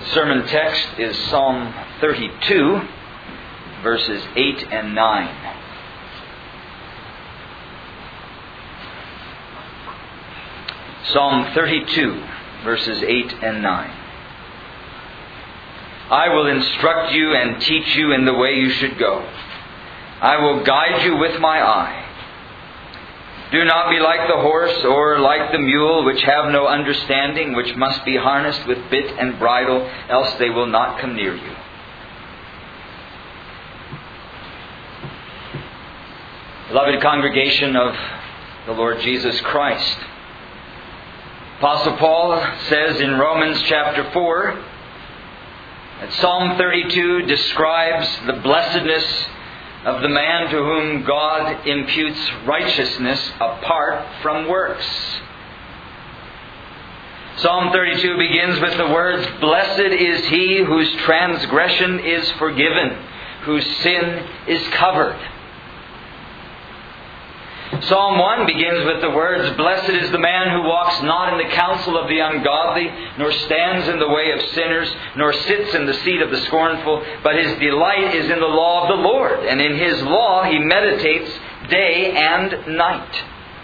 Sermon text is Psalm 32, verses 8 and 9. Psalm 32, verses 8 and 9. I will instruct you and teach you in the way you should go. I will guide you with my eye. Do not be like the horse or like the mule, which have no understanding, which must be harnessed with bit and bridle, else they will not come near you. Beloved congregation of the Lord Jesus Christ, Apostle Paul says in Romans chapter 4 that Psalm 32 describes the blessedness of the man to whom God imputes righteousness apart from works. Psalm 32 begins with the words, "Blessed is he whose transgression is forgiven, whose sin is covered." Psalm 1 begins with the words, "Blessed is the man who walks not in the counsel of the ungodly, nor stands in the way of sinners, nor sits in the seat of the scornful, but his delight is in the law of the Lord, and in his law he meditates day and night."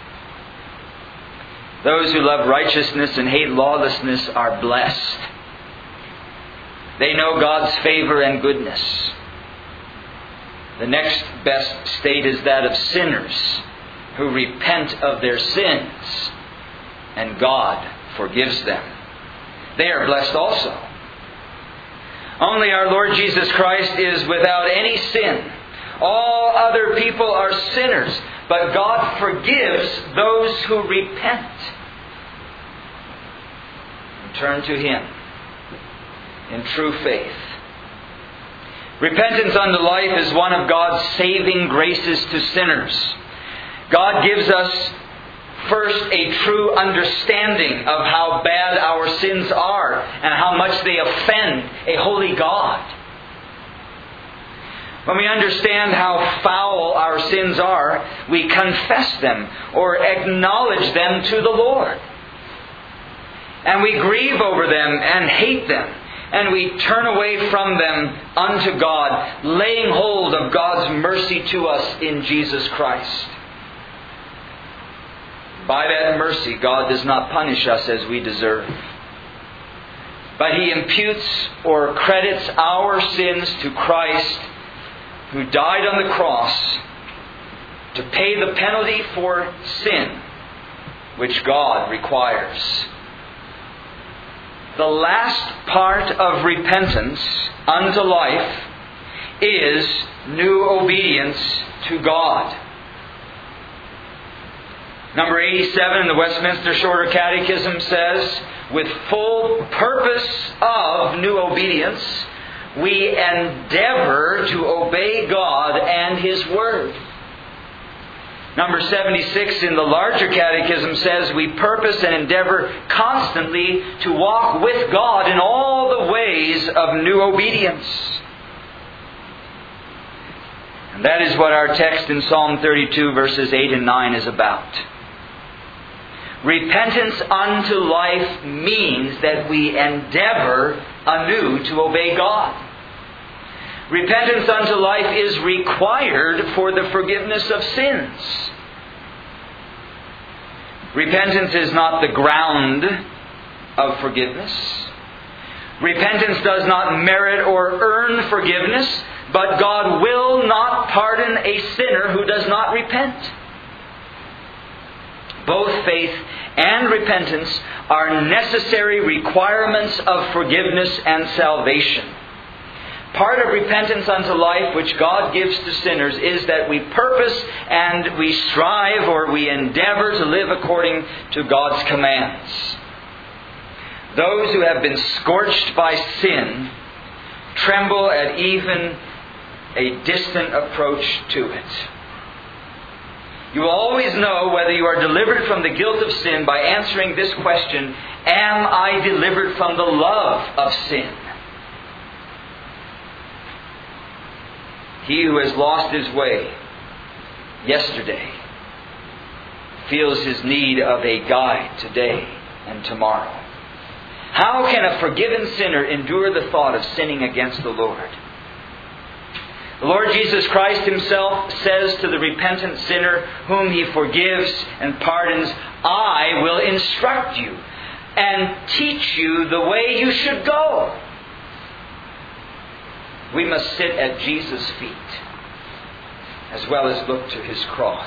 Those who love righteousness and hate lawlessness are blessed. They know God's favor and goodness. The next best state is that of sinners who repent of their sins, and God forgives them. They are blessed also. Only our Lord Jesus Christ is without any sin. All other people are sinners, but God forgives those who repent and turn to Him in true faith. Repentance unto life is one of God's saving graces to sinners. God gives us first a true understanding of how bad our sins are and how much they offend a holy God. When we understand how foul our sins are, we confess them or acknowledge them to the Lord. And we grieve over them and hate them. And we turn away from them unto God, laying hold of God's mercy to us in Jesus Christ. By that mercy, God does not punish us as we deserve, but He imputes or credits our sins to Christ, who died on the cross to pay the penalty for sin, which God requires. The last part of repentance unto life is new obedience to God. Number 87 in the Westminster Shorter Catechism says, "With full purpose of new obedience, we endeavor to obey God and His Word." Number 76 in the Larger Catechism says, "We purpose and endeavor constantly to walk with God in all the ways of new obedience." And that is what our text in Psalm 32 verses 8 and 9 is about. Repentance unto life means that we endeavor anew to obey God. Repentance unto life is required for the forgiveness of sins. Repentance is not the ground of forgiveness. Repentance does not merit or earn forgiveness, but God will not pardon a sinner who does not repent. Both faith and repentance are necessary requirements of forgiveness and salvation. Part of repentance unto life which God gives to sinners is that we purpose and we strive or we endeavor to live according to God's commands. Those who have been scorched by sin tremble at even a distant approach to it. You will always know whether you are delivered from the guilt of sin by answering this question, "Am I delivered from the love of sin?" He who has lost his way yesterday feels his need of a guide today and tomorrow. How can a forgiven sinner endure the thought of sinning against the Lord? The Lord Jesus Christ Himself says to the repentant sinner whom He forgives and pardons, I will instruct you and teach you the way you should go. We must sit at Jesus' feet as well as look to His cross.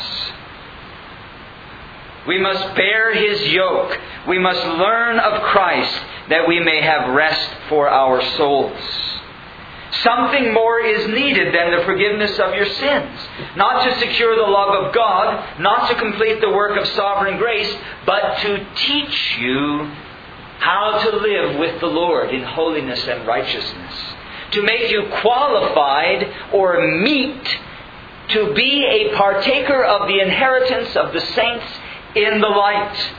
We must bear His yoke. We must learn of Christ that we may have rest for our souls. Something more is needed than the forgiveness of your sins. Not to secure the love of God, not to complete the work of sovereign grace, but to teach you how to live with the Lord in holiness and righteousness. To make you qualified or meet to be a partaker of the inheritance of the saints in the light.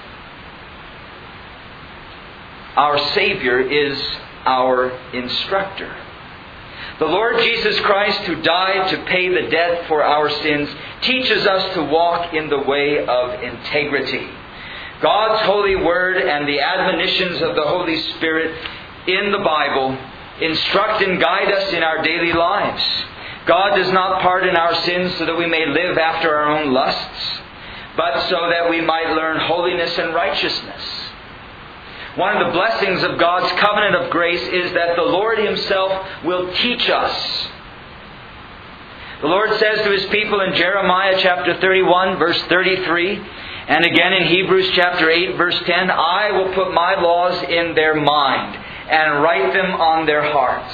Our Savior is our instructor. The Lord Jesus Christ, who died to pay the debt for our sins, teaches us to walk in the way of integrity. God's holy word and the admonitions of the Holy Spirit in the Bible instruct and guide us in our daily lives. God does not pardon our sins so that we may live after our own lusts, but so that we might learn holiness and righteousness. One of the blessings of God's covenant of grace is that the Lord Himself will teach us. The Lord says to His people in Jeremiah chapter 31, verse 33, and again in Hebrews chapter 8, verse 10, I will put my laws in their mind and write them on their hearts.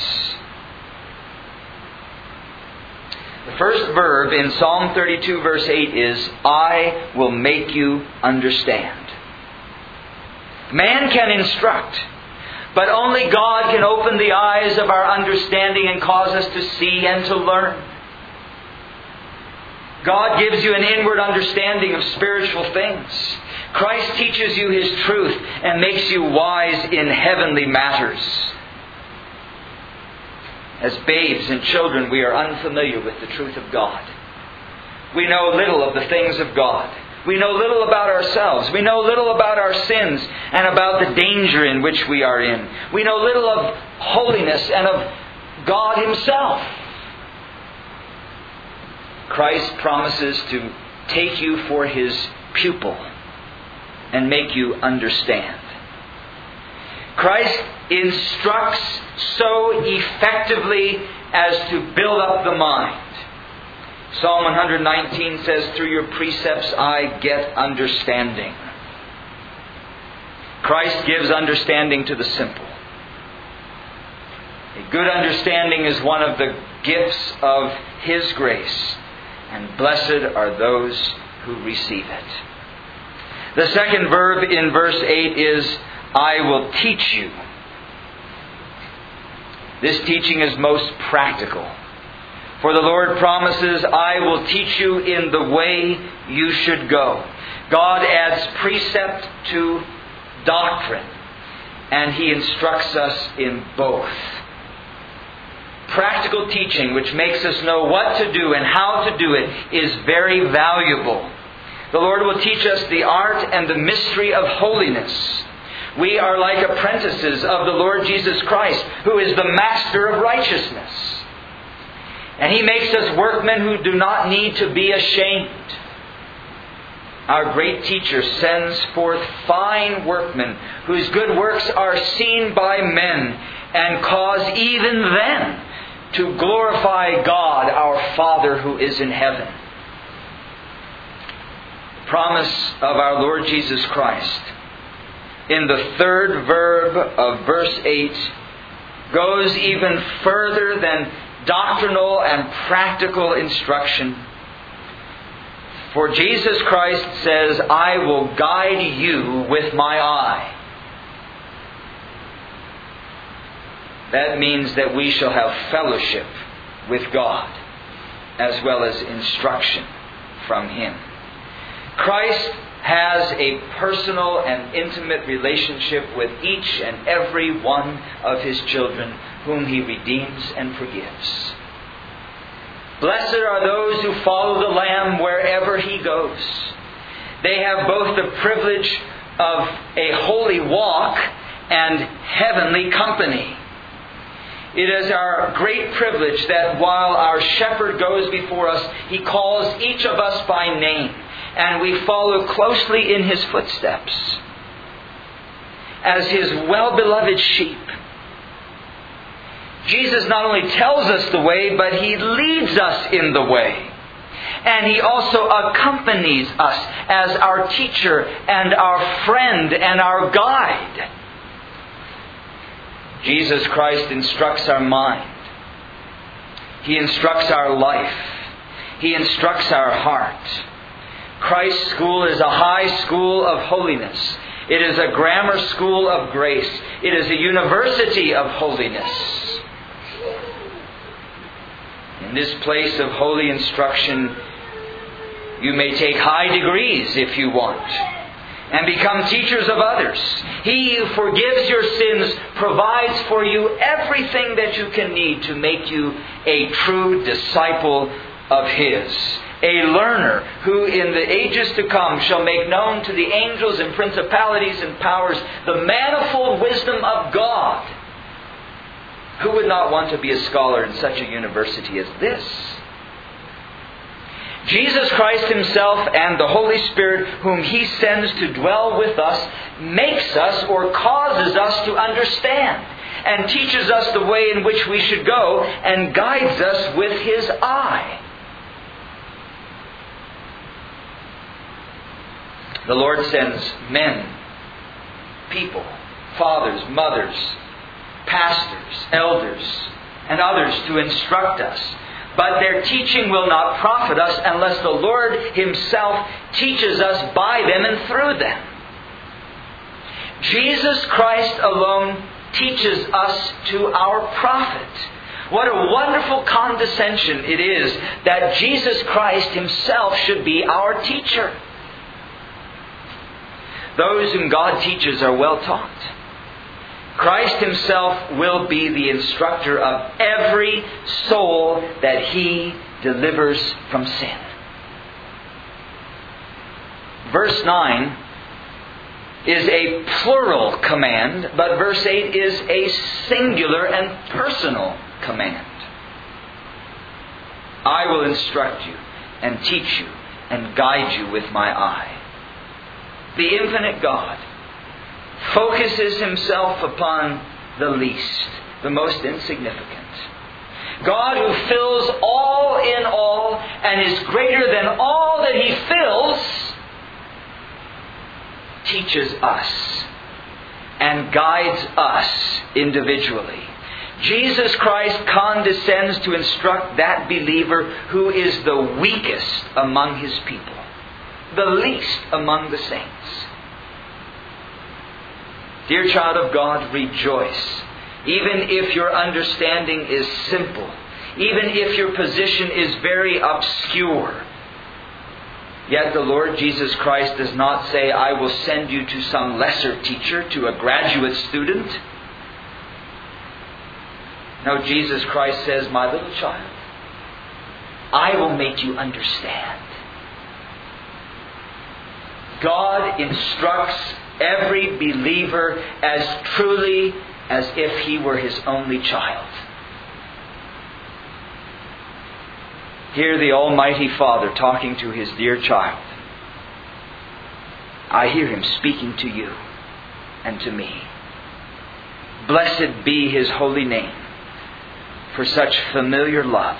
The first verb in Psalm 32, verse 8 is, I will make you understand. Man can instruct, but only God can open the eyes of our understanding and cause us to see and to learn. God gives you an inward understanding of spiritual things. Christ teaches you His truth and makes you wise in heavenly matters. As babes and children, we are unfamiliar with the truth of God. We know little of the things of God. We know little about ourselves. We know little about our sins and about the danger in which we are in. We know little of holiness and of God Himself. Christ promises to take you for His pupil and make you understand. Christ instructs so effectively as to build up the mind. Psalm 119 says, through your precepts I get understanding. Christ gives understanding to the simple. A good understanding is one of the gifts of His grace, and blessed are those who receive it. The second verb in verse 8 is, I will teach you. This teaching is most practical. For the Lord promises, I will teach you in the way you should go. God adds precept to doctrine, and He instructs us in both. Practical teaching, which makes us know what to do and how to do it, is very valuable. The Lord will teach us the art and the mystery of holiness. We are like apprentices of the Lord Jesus Christ, who is the master of righteousness. And He makes us workmen who do not need to be ashamed. Our great teacher sends forth fine workmen whose good works are seen by men and cause even them to glorify God, our Father who is in heaven. The promise of our Lord Jesus Christ in the third verb of verse 8 goes even further than doctrinal and practical instruction. For Jesus Christ says, I will guide you with my eye. That means that we shall have fellowship with God as well as instruction from Him. Christ has a personal and intimate relationship with each and every one of His children whom He redeems and forgives. Blessed are those who follow the Lamb wherever He goes. They have both the privilege of a holy walk and heavenly company. It is our great privilege that while our shepherd goes before us, he calls each of us by name, and we follow closely in his footsteps as his well-beloved sheep. Jesus not only tells us the way, but he leads us in the way. And he also accompanies us as our teacher and our friend and our guide. Jesus Christ instructs our mind. He instructs our life. He instructs our heart. Christ's school is a high school of holiness. It is a grammar school of grace. It is a university of holiness. In this place of holy instruction, you may take high degrees if you want, and become teachers of others. He who forgives your sins provides for you everything that you can need to make you a true disciple of His. A learner who in the ages to come shall make known to the angels and principalities and powers the manifold wisdom of God. Who would not want to be a scholar in such a university as this? Jesus Christ Himself and the Holy Spirit, whom He sends to dwell with us, makes us or causes us to understand and teaches us the way in which we should go and guides us with His eye. The Lord sends men, people, fathers, mothers, pastors, elders, and others to instruct us. But their teaching will not profit us unless the Lord Himself teaches us by them and through them. Jesus Christ alone teaches us to our profit. What a wonderful condescension it is that Jesus Christ Himself should be our teacher. Those whom God teaches are well taught. Christ Himself will be the instructor of every soul that He delivers from sin. Verse 9 is a plural command, but verse 8 is a singular and personal command. I will instruct you and teach you and guide you with my eye. The infinite God focuses Himself upon the least, the most insignificant. God who fills all in all and is greater than all that He fills, teaches us and guides us individually. Jesus Christ condescends to instruct that believer who is the weakest among His people, the least among the saints. Dear child of God, rejoice. Even if your understanding is simple, even if your position is very obscure, yet the Lord Jesus Christ does not say, I will send you to some lesser teacher, to a graduate student. No, Jesus Christ says, my little child, I will make you understand. God instructs every believer as truly as if he were his only child. Hear the Almighty Father talking to His dear child. I hear Him speaking to you and to me. Blessed be His holy name for such familiar love.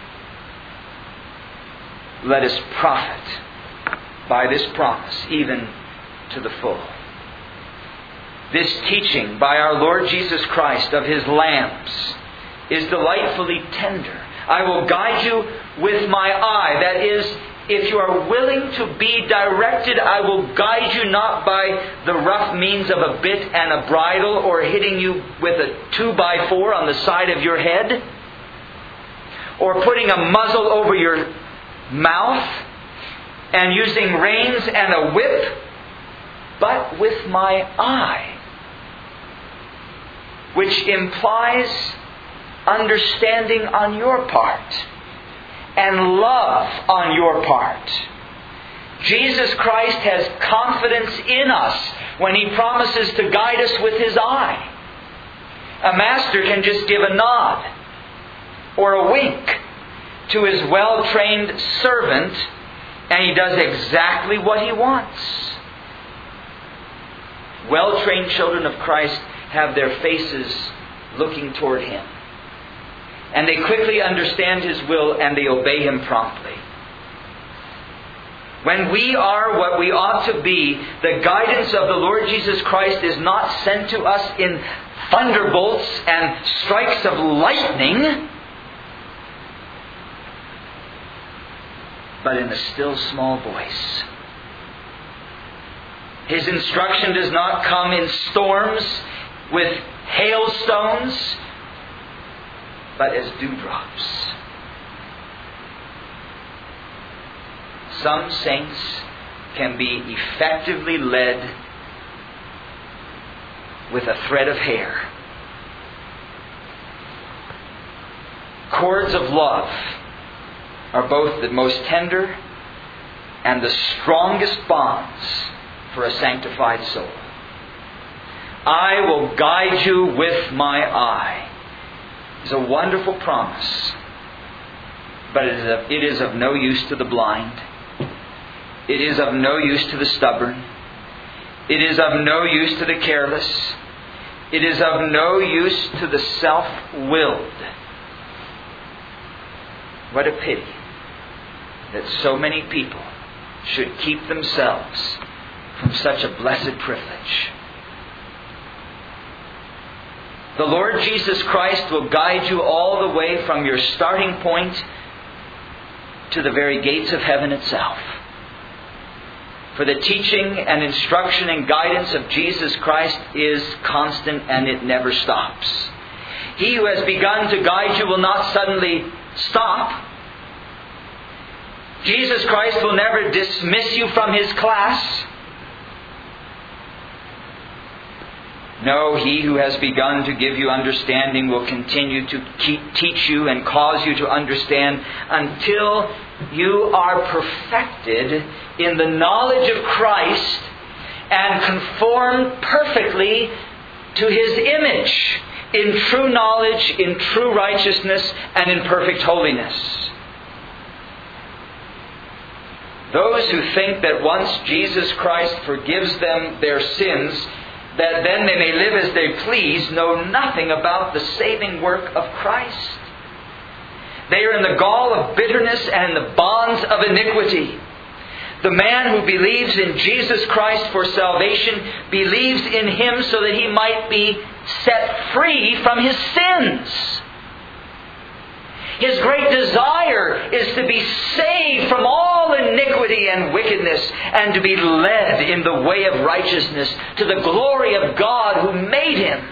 Let us profit by this promise even to the full. This teaching by our Lord Jesus Christ of His lambs is delightfully tender. I will guide you with my eye. That is, if you are willing to be directed, I will guide you not by the rough means of a bit and a bridle or hitting you with a 2x4 on the side of your head or putting a muzzle over your mouth and using reins and a whip, but with my eye, which implies understanding on your part and love on your part. Jesus Christ has confidence in us when He promises to guide us with His eye. A master can just give a nod or a wink to his well-trained servant, and he does exactly what he wants. Well-trained children of Christ have their faces looking toward Him. And they quickly understand His will and they obey Him promptly. When we are what we ought to be, the guidance of the Lord Jesus Christ is not sent to us in thunderbolts and strikes of lightning, but in a still small voice. His instruction does not come in storms with hailstones, but as dewdrops. Some saints can be effectively led with a thread of hair. Cords of love are both the most tender and the strongest bonds for a sanctified soul. I will guide you with my eye. It's a wonderful promise, but it is of no use to the blind. It is of no use to the stubborn. It is of no use to the careless. It is of no use to the self-willed. What a pity that so many people should keep themselves from such a blessed privilege. The Lord Jesus Christ will guide you all the way from your starting point to the very gates of heaven itself. For the teaching and instruction and guidance of Jesus Christ is constant and it never stops. He who has begun to guide you will not suddenly stop. Jesus Christ will never dismiss you from His class. No, He who has begun to give you understanding will continue to teach you and cause you to understand until you are perfected in the knowledge of Christ and conformed perfectly to His image in true knowledge, in true righteousness, and in perfect holiness. Those who think that once Jesus Christ forgives them their sins, that then they may live as they please, know nothing about the saving work of Christ. They are in the gall of bitterness and the bonds of iniquity. The man who believes in Jesus Christ for salvation believes in Him so that he might be set free from his sins. His great desire is to be saved from all iniquity and wickedness and to be led in the way of righteousness to the glory of God who made him.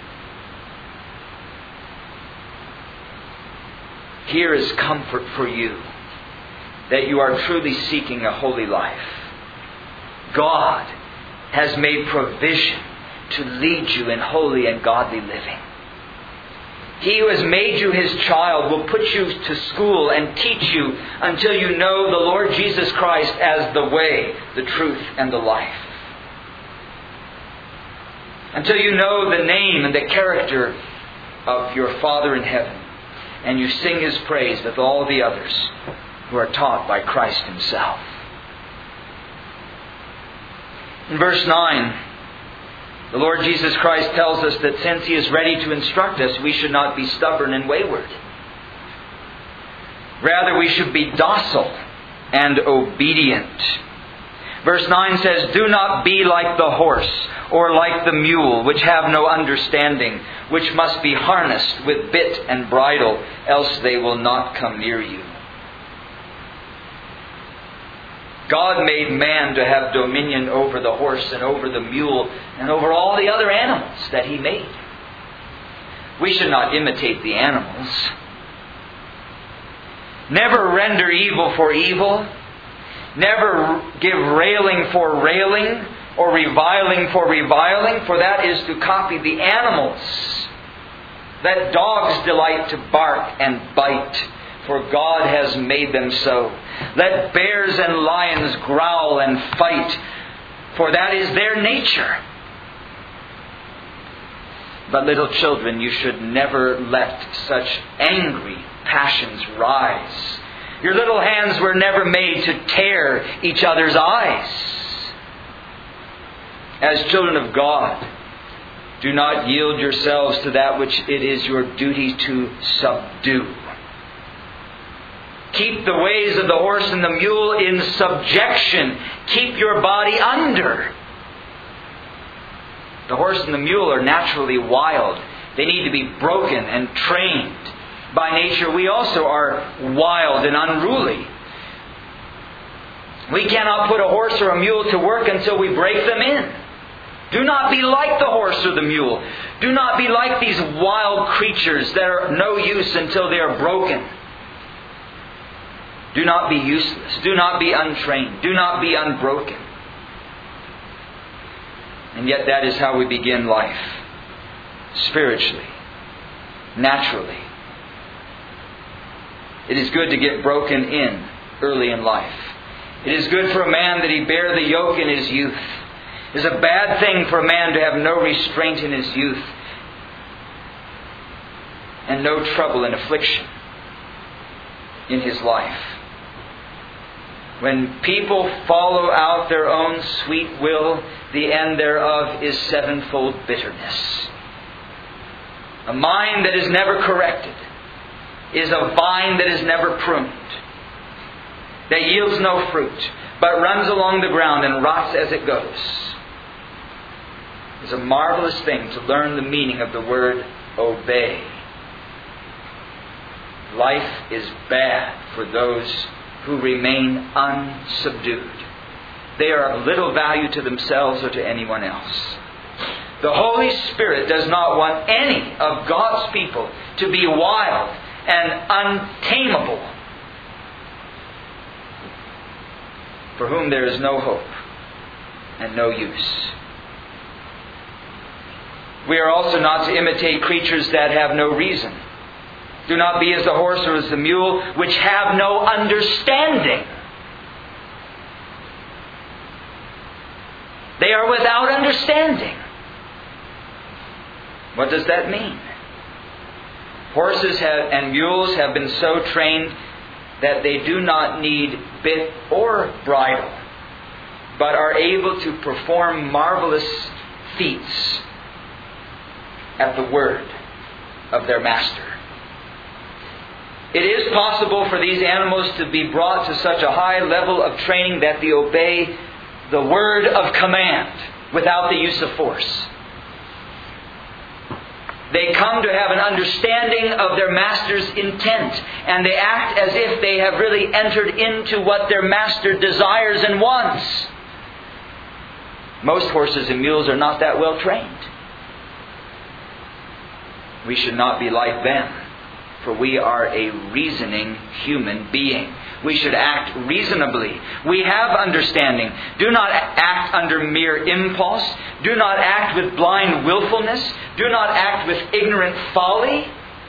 Here is comfort for you that you are truly seeking a holy life. God has made provision to lead you in holy and godly living. He who has made you His child will put you to school and teach you until you know the Lord Jesus Christ as the way, the truth, and the life. Until you know the name and the character of your Father in heaven, and you sing His praise with all the others who are taught by Christ Himself. In verse 9, the Lord Jesus Christ tells us that since He is ready to instruct us, we should not be stubborn and wayward. Rather, we should be docile and obedient. Verse 9 says, "Do not be like the horse or like the mule, which have no understanding, which must be harnessed with bit and bridle, else they will not come near you." God made man to have dominion over the horse and over the mule and over all the other animals that He made. We should not imitate the animals. Never render evil for evil. Never give railing for railing or reviling for reviling, for that is to copy the animals. Let dogs delight to bark and bite, for God has made them so. Let bears and lions growl and fight, for that is their nature. But little children, you should never let such angry passions rise. Your little hands were never made to tear each other's eyes. As children of God, do not yield yourselves to that which it is your duty to subdue. Keep the ways of the horse and the mule in subjection. Keep your body under. The horse and the mule are naturally wild. They need to be broken and trained. By nature, we also are wild and unruly. We cannot put a horse or a mule to work until we break them in. Do not be like the horse or the mule. Do not be like these wild creatures that are no use until they are broken. Do not be useless. Do not be untrained. Do not be unbroken. And yet that is how we begin life. Spiritually. Naturally. It is good to get broken in early in life. It is good for a man that he bear the yoke in his youth. It is a bad thing for a man to have no restraint in his youth and no trouble and affliction in his life. When people follow out their own sweet will, the end thereof is sevenfold bitterness. A mind that is never corrected is a vine that is never pruned, that yields no fruit, but runs along the ground and rots as it goes. It's a marvelous thing to learn the meaning of the word obey. Life is bad for those who remain unsubdued. They are of little value to themselves or to anyone else. The Holy Spirit does not want any of God's people to be wild and untamable, for whom there is no hope and no use. We are also not to imitate creatures that have no reason. Do not be as the horse or as the mule, which have no understanding. They are without understanding. What does that mean? Horses and mules have been so trained that they do not need bit or bridle, but are able to perform marvelous feats at the word of their master. It is possible for these animals to be brought to such a high level of training that they obey the word of command without the use of force. They come to have an understanding of their master's intent, and they act as if they have really entered into what their master desires and wants. Most horses and mules are not that well trained. We should not be like them, for we are a reasoning human being. We should act reasonably. We have understanding. Do not act under mere impulse. Do not act with blind willfulness. Do not act with ignorant folly.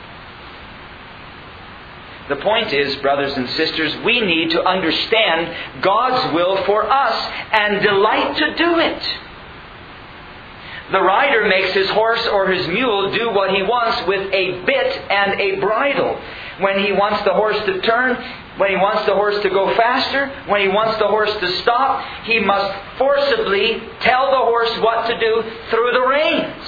The point is, brothers and sisters, we need to understand God's will for us and delight to do it. The rider makes his horse or his mule do what he wants with a bit and a bridle. When he wants the horse to turn, when he wants the horse to go faster, when he wants the horse to stop, he must forcibly tell the horse what to do through the reins.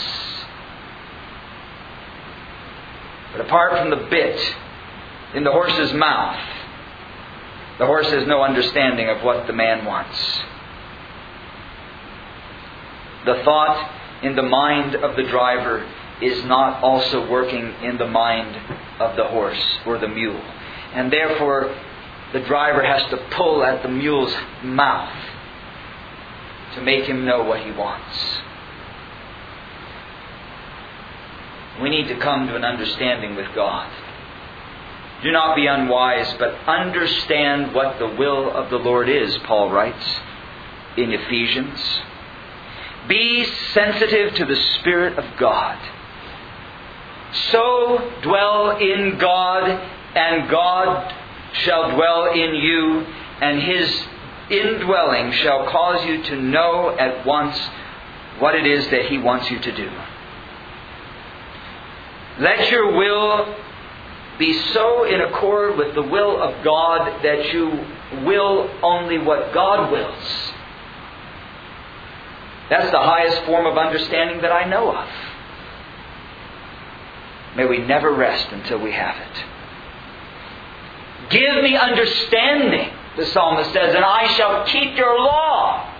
But apart from the bit in the horse's mouth, the horse has no understanding of what the man wants. The thought in the mind of the driver is not also working in the mind of the horse or the mule. And therefore, the driver has to pull at the mule's mouth to make him know what he wants. We need to come to an understanding with God. Do not be unwise, but understand what the will of the Lord is, Paul writes in Ephesians. Be sensitive to the Spirit of God. So dwell in God, and God shall dwell in you, and His indwelling shall cause you to know at once what it is that He wants you to do. Let your will be so in accord with the will of God that you will only what God wills. That's the highest form of understanding that I know of. May we never rest until we have it. Give me understanding, the psalmist says, and I shall keep your law.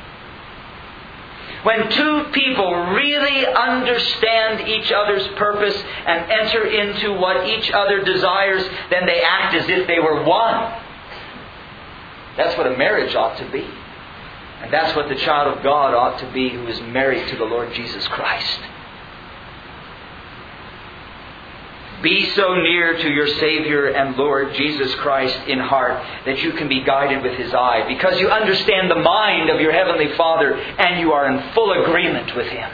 When two people really understand each other's purpose and enter into what each other desires, then they act as if they were one. That's what a marriage ought to be. And that's what the child of God ought to be who is married to the Lord Jesus Christ. Be so near to your Savior and Lord Jesus Christ in heart that you can be guided with His eye, because you understand the mind of your Heavenly Father and you are in full agreement with Him.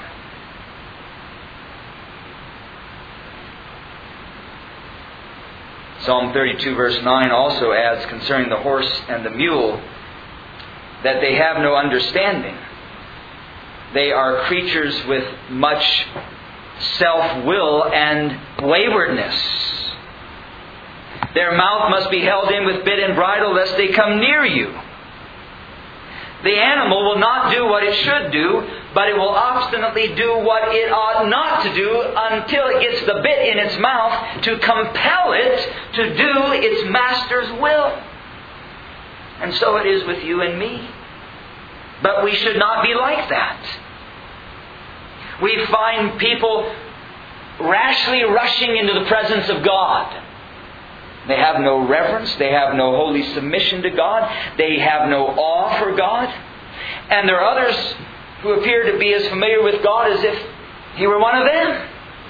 Psalm 32 verse 9 also adds concerning the horse and the mule that they have no understanding. They are creatures with much self-will and waywardness. Their mouth must be held in with bit and bridle lest they come near you. The animal will not do what it should do, but it will obstinately do what it ought not to do until it gets the bit in its mouth to compel it to do its master's will. And so it is with you and me. But we should not be like that. We find people rashly rushing into the presence of God. They have no reverence. They have no holy submission to God. They have no awe for God. And there are others who appear to be as familiar with God as if He were one of them.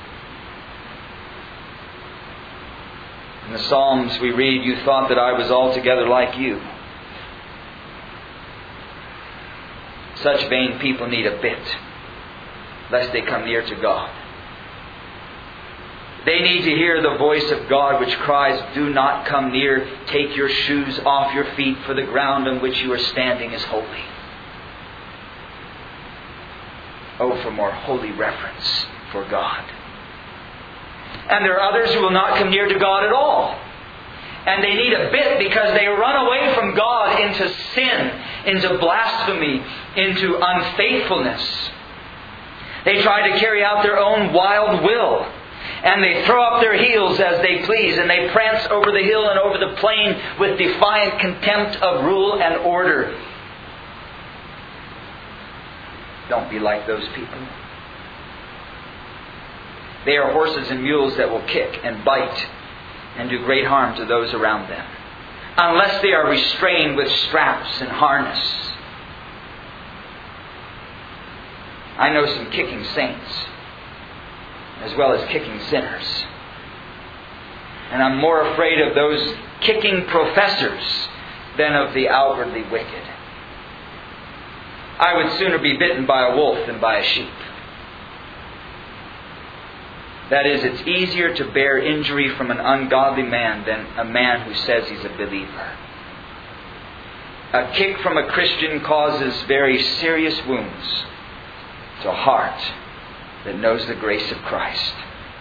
In the Psalms we read, "You thought that I was altogether like you." Such vain people need a bit, lest they come near to God. They need to hear the voice of God which cries, "Do not come near. Take your shoes off your feet, for the ground on which you are standing is holy." Oh, for more holy reverence for God. And there are others who will not come near to God at all. And they need a bit because they run away from God into sin, into blasphemy, into unfaithfulness. They try to carry out their own wild will. And they throw up their heels as they please. And they prance over the hill and over the plain with defiant contempt of rule and order. Don't be like those people. They are horses and mules that will kick and bite and do great harm to those around them, unless they are restrained with straps and harness. I know some kicking saints as well as kicking sinners. And I'm more afraid of those kicking professors than of the outwardly wicked. I would sooner be bitten by a wolf than by a sheep. That is, it's easier to bear injury from an ungodly man than a man who says he's a believer. A kick from a Christian causes very serious wounds to a heart that knows the grace of Christ.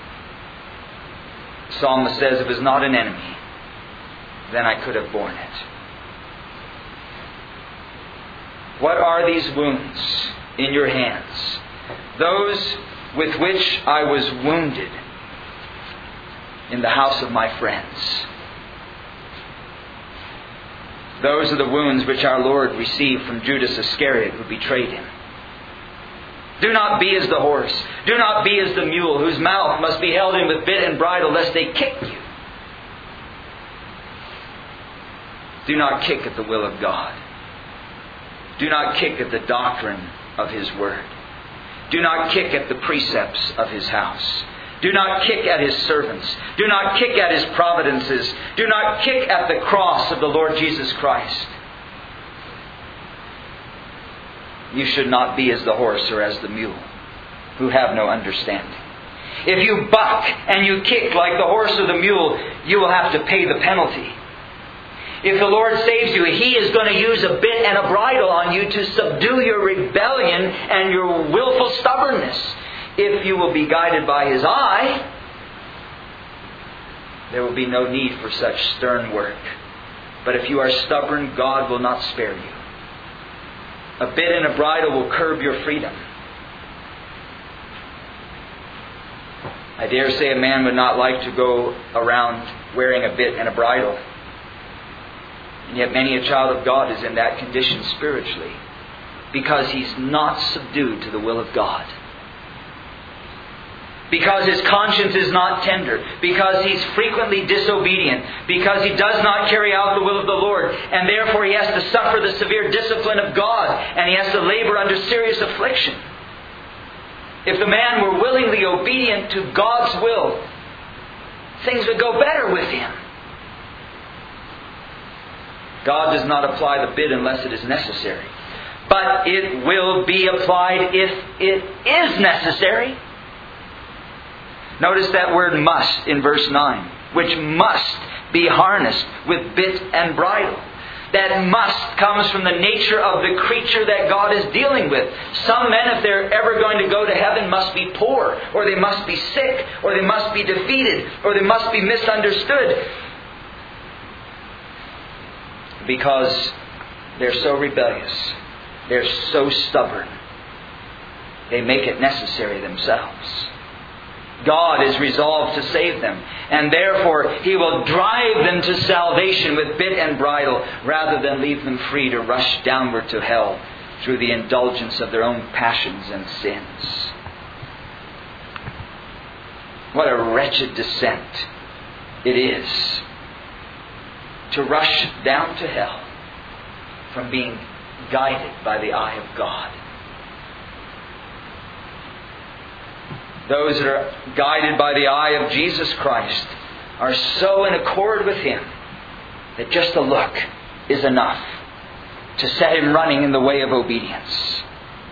The psalmist says, "If it was not an enemy, then I could have borne it." What are these wounds in your hands? Those with which I was wounded in the house of my friends. Those are the wounds which our Lord received from Judas Iscariot, who betrayed Him. Do not be as the horse. Do not be as the mule, whose mouth must be held in with bit and bridle, lest they kick you. Do not kick at the will of God. Do not kick at the doctrine of His Word. Do not kick at the precepts of His house. Do not kick at His servants. Do not kick at His providences. Do not kick at the cross of the Lord Jesus Christ. You should not be as the horse or as the mule, who have no understanding. If you buck and you kick like the horse or the mule, you will have to pay the penalty. If the Lord saves you, He is going to use a bit and a bridle on you to subdue your rebellion and your willful stubbornness. If you will be guided by His eye, there will be no need for such stern work. But if you are stubborn, God will not spare you. A bit and a bridle will curb your freedom. I dare say a man would not like to go around wearing a bit and a bridle. And yet many a child of God is in that condition spiritually, because he's not subdued to the will of God. Because his conscience is not tender. Because he's frequently disobedient. Because he does not carry out the will of the Lord. And therefore he has to suffer the severe discipline of God. And he has to labor under serious affliction. If the man were willingly obedient to God's will, things would go better with him. God does not apply the bit unless it is necessary. But it will be applied if it is necessary. Notice that word must in verse 9, which must be harnessed with bit and bridle. That must comes from the nature of the creature that God is dealing with. Some men, if they're ever going to go to heaven, must be poor, or they must be sick, or they must be defeated, or they must be misunderstood. Because they're so rebellious. They're so stubborn. They make it necessary themselves. God is resolved to save them. And therefore, He will drive them to salvation with bit and bridle, rather than leave them free to rush downward to hell through the indulgence of their own passions and sins. What a wretched descent it is to rush down to hell from being guided by the eye of God. Those that are guided by the eye of Jesus Christ are so in accord with Him that just a look is enough to set him running in the way of obedience.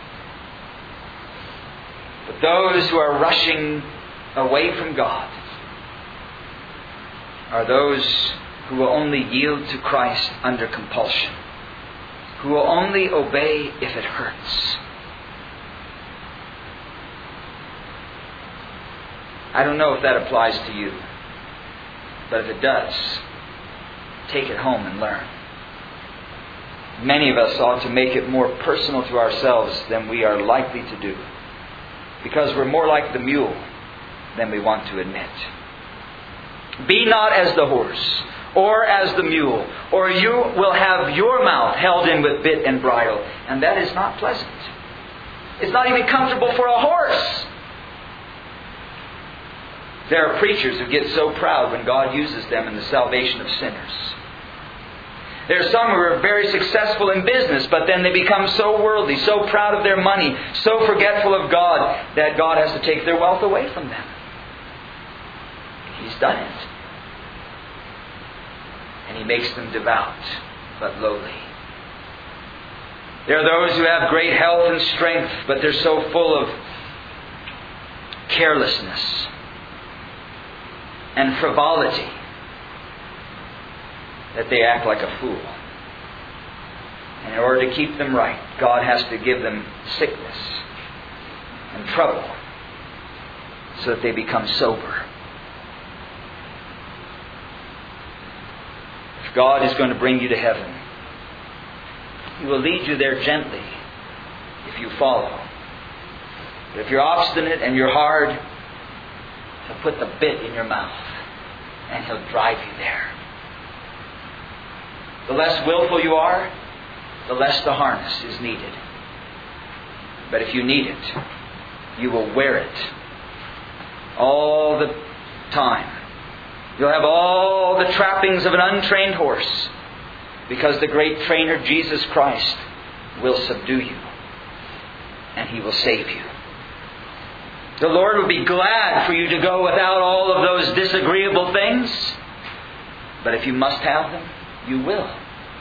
But those who are rushing away from God are those who will only yield to Christ under compulsion, who will only obey if it hurts. I don't know if that applies to you, but if it does, take it home and learn. Many of us ought to make it more personal to ourselves than we are likely to do, because we're more like the mule than we want to admit. Be not as the horse, or as the mule, or you will have your mouth held in with bit and bridle, and that is not pleasant. It's not even comfortable for a horse. There are preachers who get so proud when God uses them in the salvation of sinners. There are some who are very successful in business, but then they become so worldly, so proud of their money, so forgetful of God, that God has to take their wealth away from them. He's done it. And He makes them devout, but lowly. There are those who have great health and strength, but they're so full of carelessness and frivolity that they act like a fool. And in order to keep them right, God has to give them sickness and trouble so that they become sober. If God is going to bring you to heaven, He will lead you there gently if you follow. But if you're obstinate and you're hard, He'll put the bit in your mouth and He'll drive you there. The less willful you are, the less the harness is needed. But if you need it, you will wear it all the time. You'll have all the trappings of an untrained horse, because the great trainer, Jesus Christ, will subdue you and He will save you. The Lord will be glad for you to go without all of those disagreeable things. But if you must have them, you will.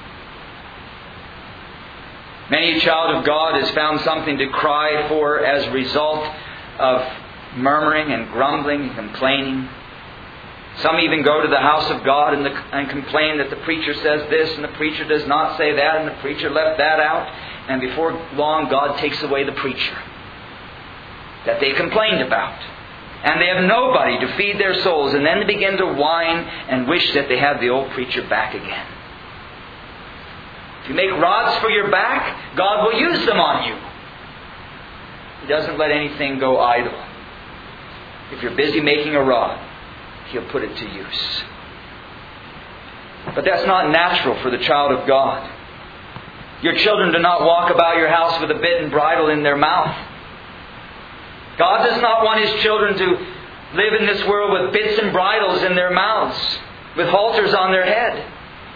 Many a child of God has found something to cry for as a result of murmuring and grumbling and complaining. Some even go to the house of God and complain that the preacher says this and the preacher does not say that and the preacher left that out. And before long, God takes away the preacher that they complained about. And they have nobody to feed their souls. And then they begin to whine and wish that they had the old preacher back again. If you make rods for your back, God will use them on you. He doesn't let anything go idle. If you're busy making a rod, He'll put it to use. But that's not natural for the child of God. Your children do not walk about your house with a bit and bridle in their mouth. God does not want His children to live in this world with bits and bridles in their mouths, with halters on their head.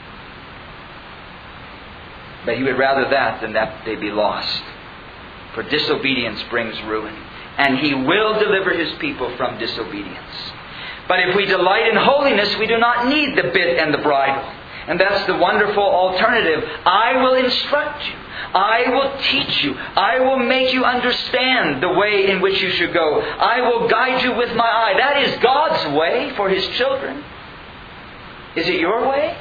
But He would rather that than that they be lost. For disobedience brings ruin. And He will deliver His people from disobedience. But if we delight in holiness, we do not need the bit and the bridle. And that's the wonderful alternative. I will instruct you. I will teach you. I will make you understand the way in which you should go. I will guide you with my eye. That is God's way for His children. Is it your way?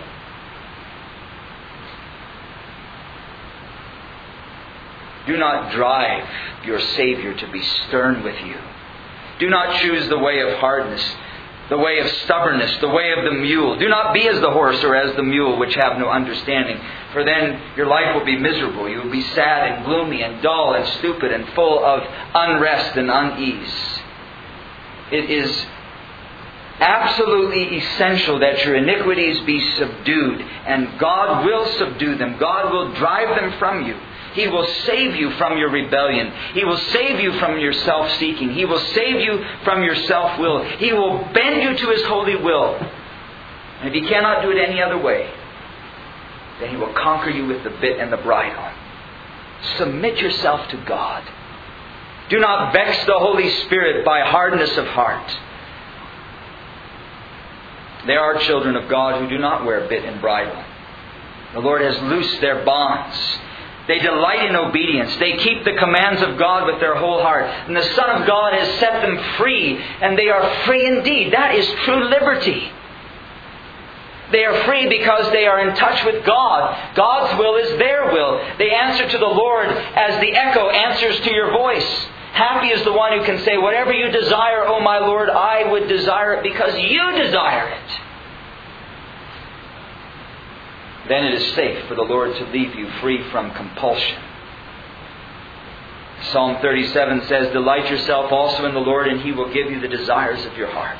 Do not drive your Savior to be stern with you. Do not choose the way of hardness, the way of stubbornness, the way of the mule. Do not be as the horse or as the mule, which have no understanding. For then your life will be miserable. You will be sad and gloomy and dull and stupid and full of unrest and unease. It is absolutely essential that your iniquities be subdued. And God will subdue them. God will drive them from you. He will save you from your rebellion. He will save you from your self-seeking. He will save you from your self-will. He will bend you to His holy will. And if He cannot do it any other way, then He will conquer you with the bit and the bridle. Submit yourself to God. Do not vex the Holy Spirit by hardness of heart. There are children of God who do not wear bit and bridle. The Lord has loosed their bonds. They delight in obedience. They keep the commands of God with their whole heart. And the Son of God has set them free. And they are free indeed. That is true liberty. They are free because they are in touch with God. God's will is their will. They answer to the Lord as the echo answers to your voice. Happy is the one who can say, whatever you desire, O my Lord, I would desire it because you desire it. Then it is safe for the Lord to leave you free from compulsion. Psalm 37 says, delight yourself also in the Lord, and He will give you the desires of your heart.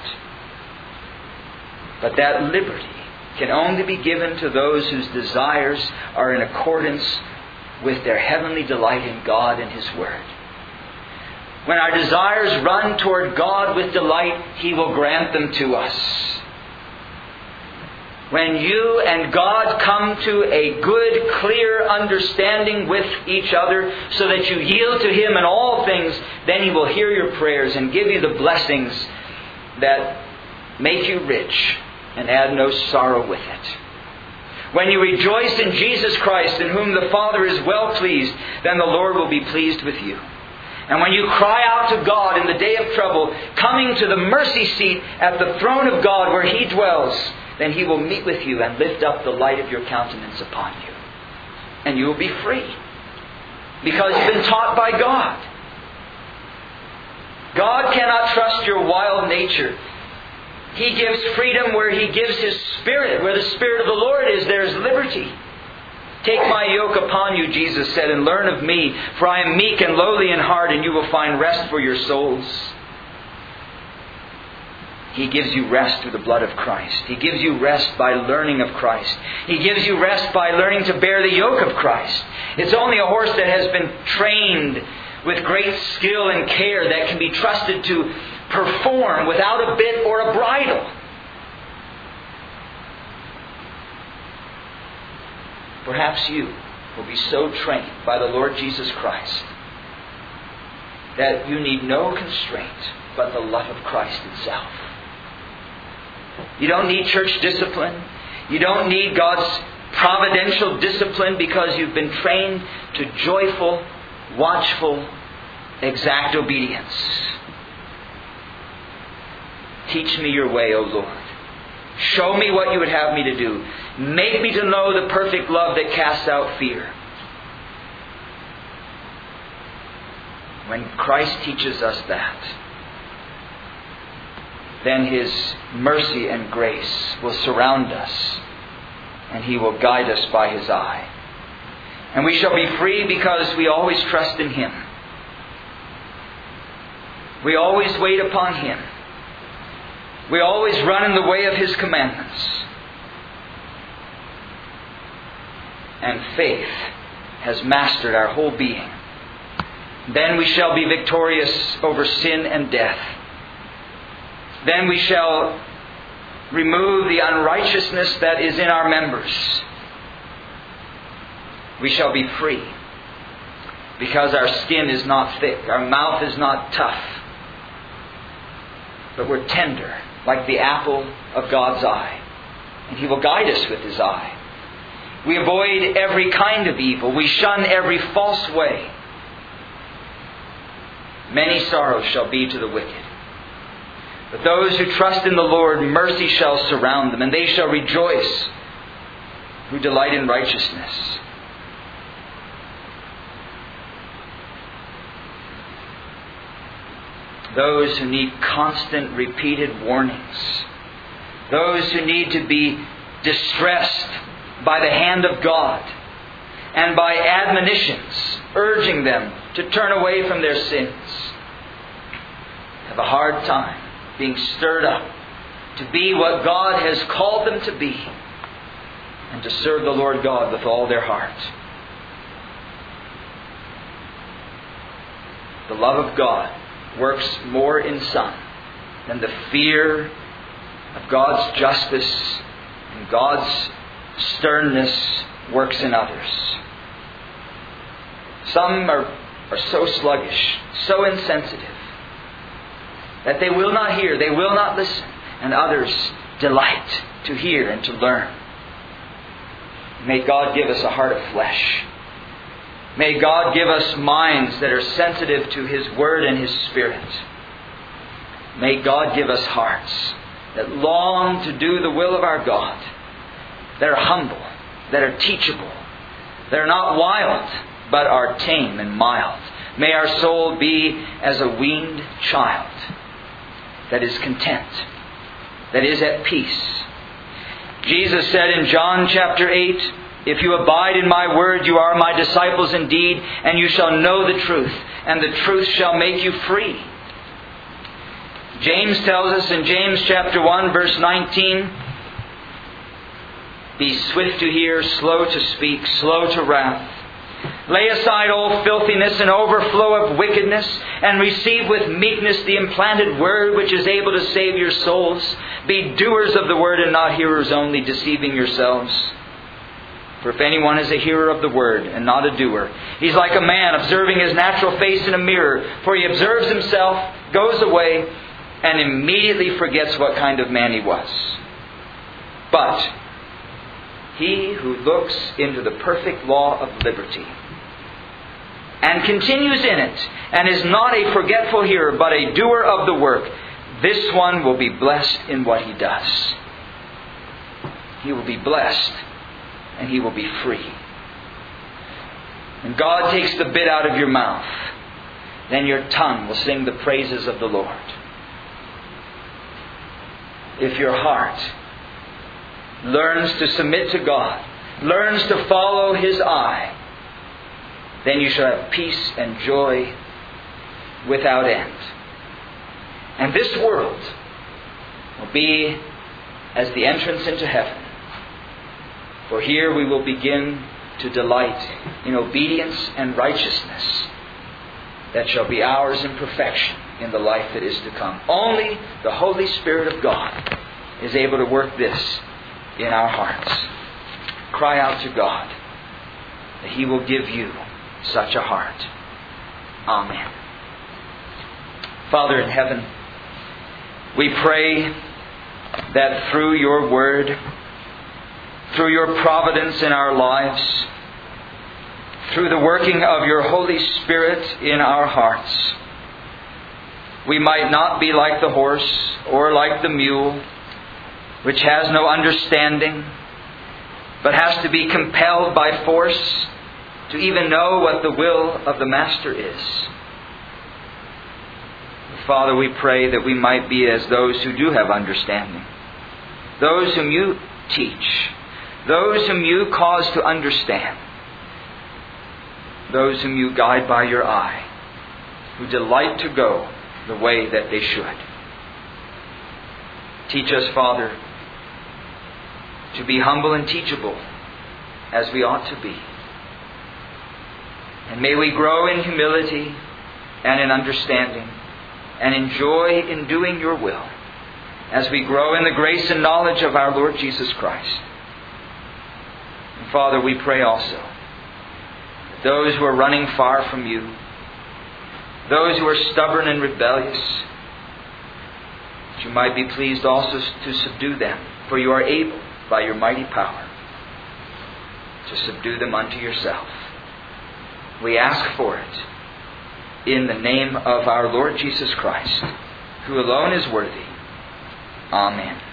But that liberty can only be given to those whose desires are in accordance with their heavenly delight in God and His Word. When our desires run toward God with delight, He will grant them to us. When you and God come to a good, clear understanding with each other so that you yield to Him in all things, then He will hear your prayers and give you the blessings that make you rich and add no sorrow with it. When you rejoice in Jesus Christ, in whom the Father is well pleased, then the Lord will be pleased with you. And when you cry out to God in the day of trouble, coming to the mercy seat at the throne of God where He dwells, then He will meet with you and lift up the light of your countenance upon you. And you will be free. Because you've been taught by God. God cannot trust your wild nature. He gives freedom where He gives His Spirit. Where the Spirit of the Lord is, there is liberty. Take my yoke upon you, Jesus said, and learn of me, for I am meek and lowly in heart, and you will find rest for your souls. He gives you rest through the blood of Christ. He gives you rest by learning of Christ. He gives you rest by learning to bear the yoke of Christ. It's only a horse that has been trained with great skill and care that can be trusted to perform without a bit or a bridle. Perhaps you will be so trained by the Lord Jesus Christ that you need no constraint but the love of Christ itself. You don't need church discipline. You don't need God's providential discipline because you've been trained to joyful, watchful, exact obedience. Teach me your way, O Lord. Show me what you would have me to do. Make me to know the perfect love that casts out fear. When Christ teaches us that, then His mercy and grace will surround us, and He will guide us by His eye. And we shall be free because we always trust in Him. We always wait upon Him. We always run in the way of His commandments. And faith has mastered our whole being. Then we shall be victorious over sin and death. Then we shall remove the unrighteousness that is in our members. We shall be free because our skin is not thick, our mouth is not tough, but we're tender like the apple of God's eye, and He will guide us with His eye. We avoid every kind of evil. We shun every false way. Many sorrows shall be to the wicked. But those who trust in the Lord, mercy shall surround them, and they shall rejoice who delight in righteousness. Those who need constant, repeated warnings. Those who need to be distressed by the hand of God and by admonitions urging them to turn away from their sins have a hard time being stirred up to be what God has called them to be and to serve the Lord God with all their heart. The love of God works more in some than the fear of God's justice and God's sternness works in others. Some are so sluggish, so insensitive, that they will not hear, they will not listen, and others delight to hear and to learn. May God give us a heart of flesh. May God give us minds that are sensitive to His Word and His Spirit. May God give us hearts that long to do the will of our God, that are humble, that are teachable, that are not wild, but are tame and mild. May our soul be as a weaned child that is content, that is at peace. Jesus said in John chapter 8, "If you abide in my word, you are my disciples indeed, and you shall know the truth, and the truth shall make you free." James tells us in James chapter 1, verse 19, "Be swift to hear, slow to speak, slow to wrath. Lay aside all filthiness and overflow of wickedness, and receive with meekness the implanted word which is able to save your souls. Be doers of the word and not hearers only, deceiving yourselves. For if anyone is a hearer of the word and not a doer, he's like a man observing his natural face in a mirror. For he observes himself, goes away, and immediately forgets what kind of man he was. But he who looks into the perfect law of liberty and continues in it, and is not a forgetful hearer, but a doer of the work, this one will be blessed in what he does." He will be blessed, and he will be free. When God takes the bit out of your mouth, then your tongue will sing the praises of the Lord. If your heart learns to submit to God, learns to follow His eye, then you shall have peace and joy without end. And this world will be as the entrance into heaven. For here we will begin to delight in obedience and righteousness that shall be ours in perfection in the life that is to come. Only the Holy Spirit of God is able to work this in our hearts. Cry out to God that He will give you such a heart. Amen. Father in heaven, we pray that through your word, through your providence in our lives, through the working of your Holy Spirit in our hearts, we might not be like the horse or like the mule, which has no understanding, but has to be compelled by force to even know what the will of the Master is. Father, we pray that we might be as those who do have understanding, those whom you teach, those whom you cause to understand, those whom you guide by your eye, who delight to go the way that they should. Teach us, Father, to be humble and teachable as we ought to be. And may we grow in humility and in understanding and in joy in doing your will as we grow in the grace and knowledge of our Lord Jesus Christ. And Father, we pray also that those who are running far from you, those who are stubborn and rebellious, that you might be pleased also to subdue them, for you are able by your mighty power to subdue them unto yourself. We ask for it in the name of our Lord Jesus Christ, who alone is worthy. Amen.